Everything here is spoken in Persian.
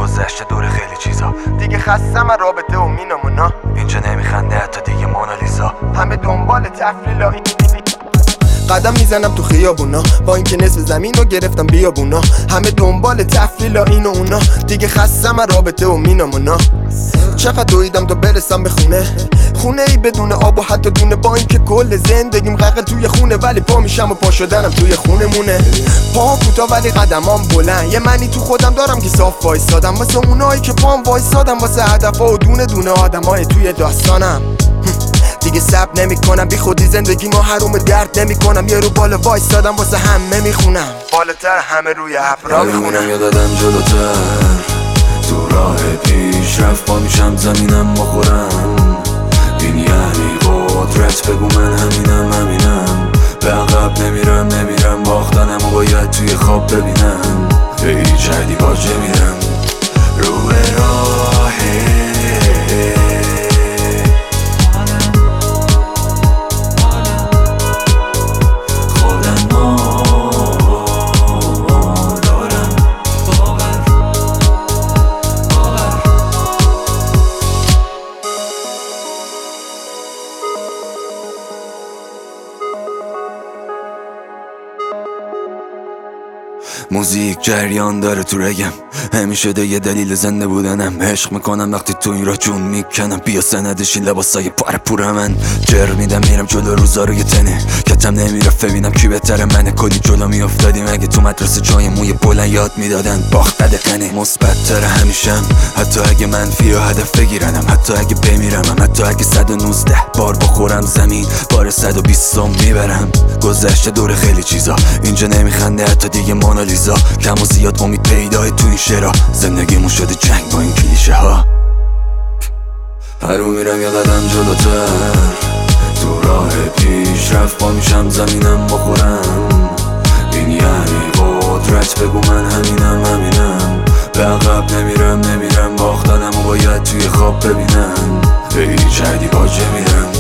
گذشته دور خیلی چیزا، دیگه خستم از رابطه و مینامونا. اینجا نمیخنده حتی دیگه مونالیزا. همه دنبال تفلیلا، قدم میزنم تو خیابونا با اینکه نصف زمین رو گرفتم بیابونا. همه دنبال تفلیلا این و اونا، دیگه خستم از رابطه و مینامونا. چقدر دویدم تا برسم به خونه ای بدون آب و حتی دونه، با اینکه کل زندگیم غرق توی خونه، ولی پا میشم و پا شدنم توی خونه مونه. پا کوتاه ولی قدمام بلند، یه منی تو خودم دارم که صاف وایسادم واسه اونایی که پام وایسادم، واسه هدفا و دونه دونه آدمای توی داستانم. دیگه صبر نمی کنم، بی خودی زندگی ما حروم درد نمی کنم. یه رو بالا وایسادم واسه همه میخونم، بالاتر همه روی ابرا میخونم. یادم جلوتر تو راه پیشرفت، پا میشم زمینم بخورم. این یعنی قدرت، بگو من همینم. به عقب نمیرم باختنم و باید توی خواب ببینم. به هیچ عدی باجه میرم رو به راهه. موزیک جریان داره تو رگم، همیشه ده یه دلیل زنده بودنم. عشق میکنم وقتی تو این را جون میکنم. بیا سندشی لباسای پره من جر میدم، میرم جلو روزا روی تنه. کتم نمیرفت ببینم کی بهتره منه. کلی جلو میافتادیم اگه تو مدرسه جای موی بلند یاد میدادن. باخت قدقنه مثبت‌تر همیشم، حتی اگه منفی رو هدف بگیرنم. حتی اگه بمیرم، حتی اگه 119 بار بخورم زمین، بار 120 میبرم. گذشته دور خیلی چیزا، اینجا نمیخنده حتی دیگه مونالیزا. کم و زیاد امید پیداه تو این شعرها، زندگیمون شده جنگ با این کلیشه ها. هرو میرم یه قدم جلوتر تو راه پیشرفت، پا میشم زمینم بخورم. این یعنی قدرت، بگو من همینم. به عقب نمیرم باختنم و باید توی خواب ببینم. به هیچ عدی باجه میرم